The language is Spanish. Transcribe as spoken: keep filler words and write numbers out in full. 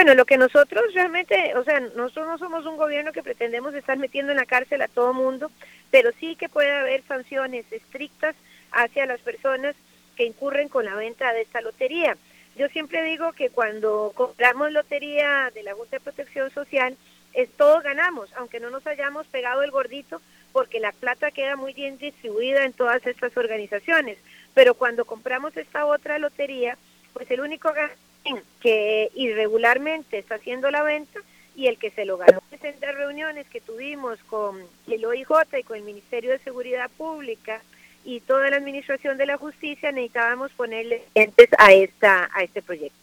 Bueno, lo que nosotros realmente, o sea, nosotros no somos un gobierno que pretendemos estar metiendo en la cárcel a todo mundo, pero sí que puede haber sanciones estrictas hacia las personas que incurren con la venta de esta lotería. Yo siempre digo que cuando compramos lotería de la Junta de Protección Social, es todos ganamos, aunque no nos hayamos pegado el gordito, porque la plata queda muy bien distribuida en todas estas organizaciones. Pero cuando compramos esta otra lotería, pues el único que irregularmente está haciendo la venta y el que se lo ganó. En las reuniones que tuvimos con el O I J y con el Ministerio de Seguridad Pública y toda la Administración de la Justicia, necesitábamos ponerle dientes a esta a este proyecto.